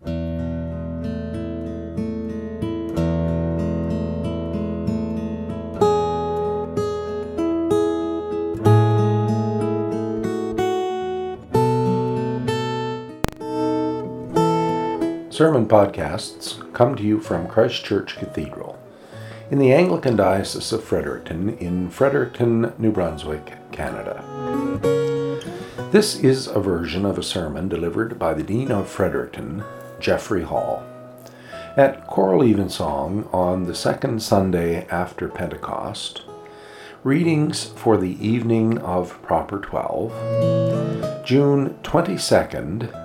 Sermon podcasts come to you from Christ Church Cathedral in the Anglican Diocese of Fredericton in Fredericton, New Brunswick, Canada. This is a version of a sermon delivered by the Dean of Fredericton, Geoffrey Hall, at Choral Evensong on the second Sunday after Pentecost. Readings for the evening of Proper 12, June 22nd,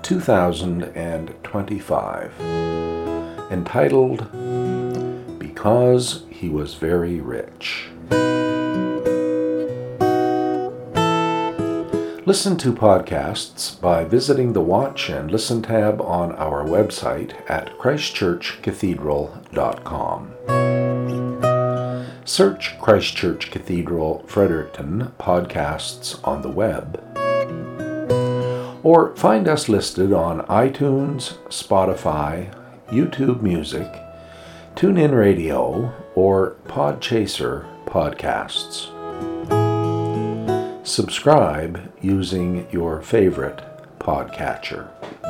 2025, entitled, Because He Was Very Rich. Listen to podcasts by visiting the Watch and Listen tab on our website at christchurchcathedral.com. Search Christ Church Cathedral Fredericton podcasts on the web, or find us listed on iTunes, Spotify, YouTube Music, TuneIn Radio, or Podchaser podcasts. Subscribe using your favorite podcatcher.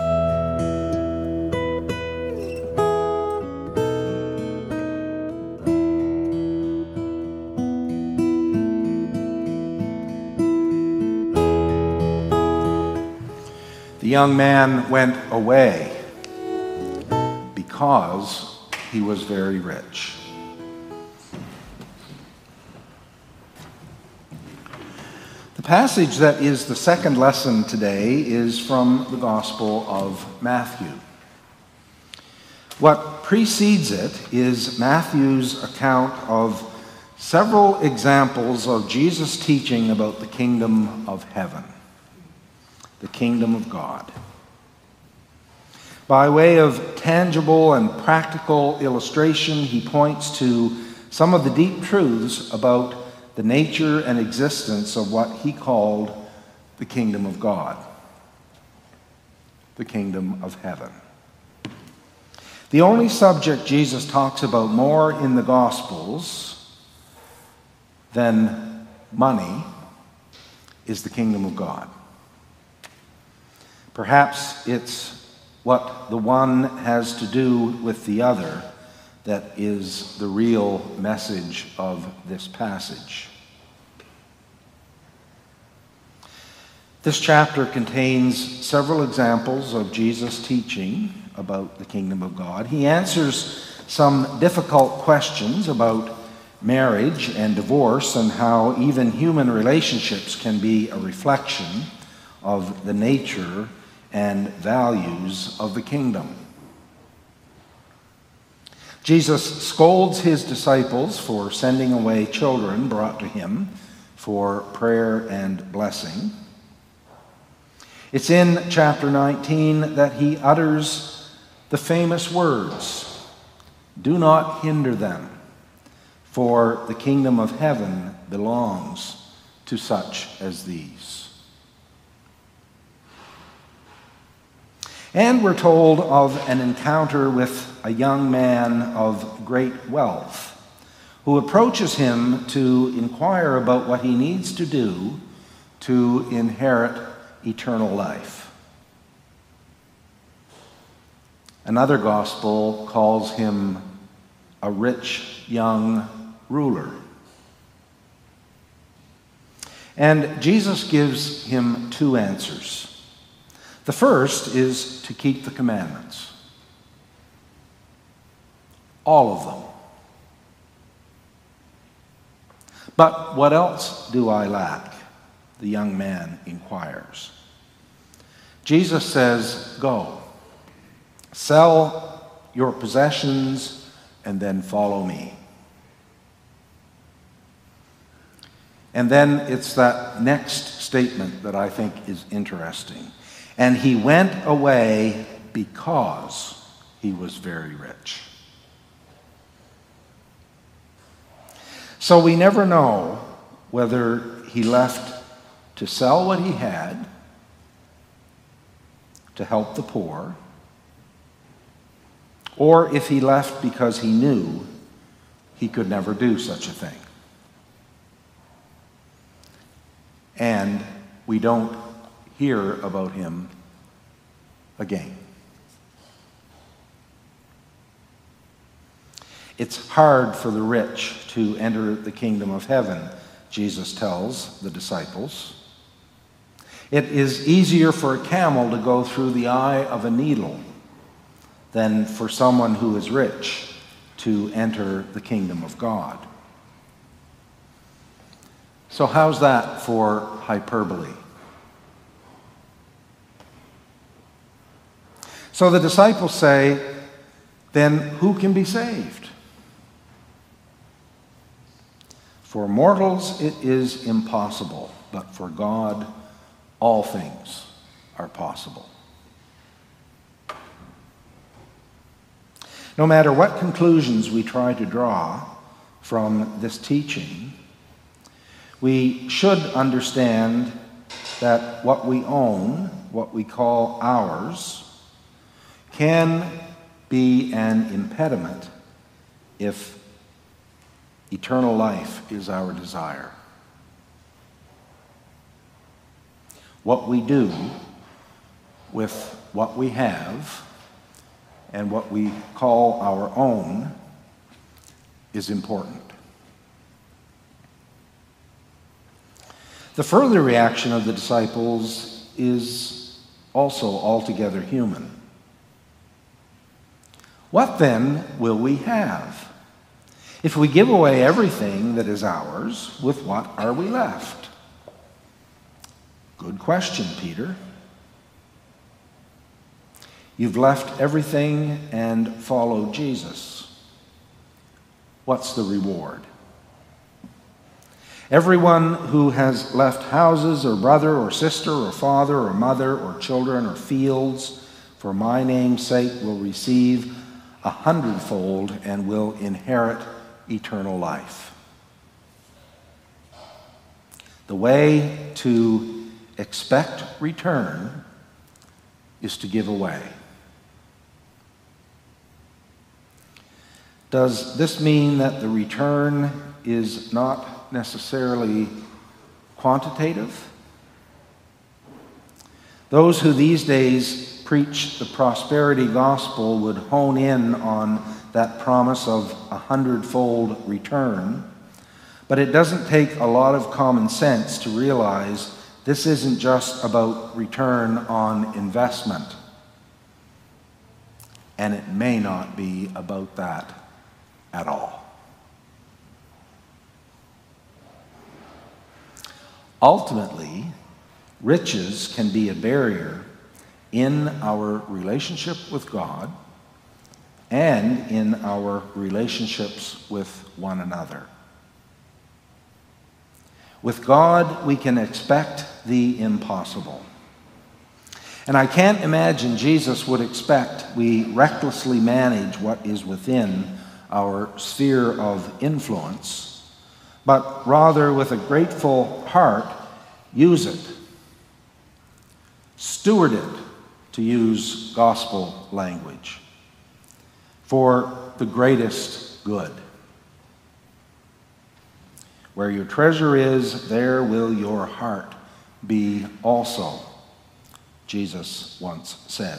The young man went away because he was very rich. The passage that is the second lesson today is from the Gospel of Matthew. What precedes it is Matthew's account of several examples of Jesus' teaching about the kingdom of heaven, the kingdom of God. By way of tangible and practical illustration, he points to some of the deep truths about the nature and existence of what he called the kingdom of God, the kingdom of heaven. The only subject Jesus talks about more in the Gospels than money is the kingdom of God. Perhaps it's what the one has to do with the other that is the real message of this passage. This chapter contains several examples of Jesus' teaching about the kingdom of God. He answers some difficult questions about marriage and divorce and how even human relationships can be a reflection of the nature and values of the kingdom. Jesus scolds his disciples for sending away children brought to him for prayer and blessing. It's in chapter 19 that he utters the famous words, "Do not hinder them, for the kingdom of heaven belongs to such as these." And we're told of an encounter with a young man of great wealth who approaches him to inquire about what he needs to do to inherit eternal life. Another gospel calls him a rich young ruler. And Jesus gives him two answers. The first is to keep the commandments. All of them. But what else do I lack? The young man inquires. Jesus says, "Go, sell your possessions, and then follow me." And then it's that next statement that I think is interesting. And he went away because he was very rich. So we never know whether he left to sell what he had, to help the poor, or if he left because he knew he could never do such a thing. And we don't hear about him again. It's hard for the rich to enter the kingdom of heaven, Jesus tells the disciples. It is easier for a camel to go through the eye of a needle than for someone who is rich to enter the kingdom of God. So how's that for hyperbole? So the disciples say, then who can be saved? For mortals it is impossible, but for God all things are possible. No matter what conclusions we try to draw from this teaching, we should understand that what we own, what we call ours, can be an impediment if eternal life is our desire. What we do with what we have and what we call our own is important. The further reaction of the disciples is also altogether human. What then will we have? If we give away everything that is ours, with what are we left? Good question, Peter. You've left everything and followed Jesus. What's the reward? Everyone who has left houses or brother or sister or father or mother or children or fields for my name's sake will receive 100-fold and will inherit eternal life. The way to expect return is to give away. Does this mean that the return is not necessarily quantitative? Those who these days preach the prosperity gospel would hone in on that promise of 100-fold return, but it doesn't take a lot of common sense to realize this isn't just about return on investment, and it may not be about that at all. Ultimately, riches can be a barrier in our relationship with God and in our relationships with one another. With God, we can expect the impossible. And I can't imagine Jesus would expect we recklessly manage what is within our sphere of influence, but rather with a grateful heart, use it. Steward it, to use gospel language, for the greatest good. Where your treasure is, there will your heart be also, Jesus once said.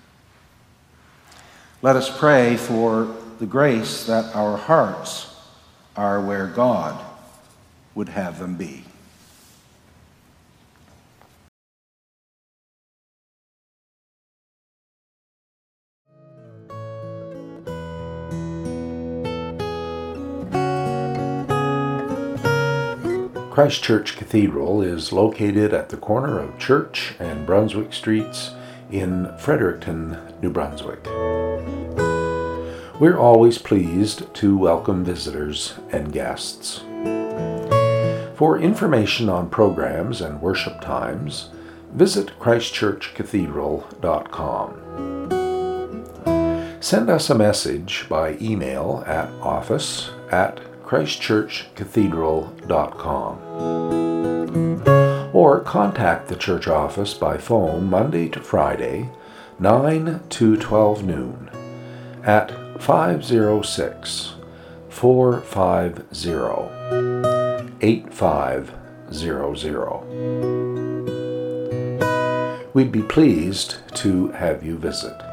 Let us pray for the grace that our hearts are where God would have them be. Christ Church Cathedral is located at the corner of Church and Brunswick Streets in Fredericton, New Brunswick. We're always pleased to welcome visitors and guests. For information on programs and worship times, visit christchurchcathedral.com. Send us a message by email at office@christchurchcathedral.com. Or contact the church office by phone Monday to Friday, 9 to 12 noon, at 506-450-8500. We'd be pleased to have you visit.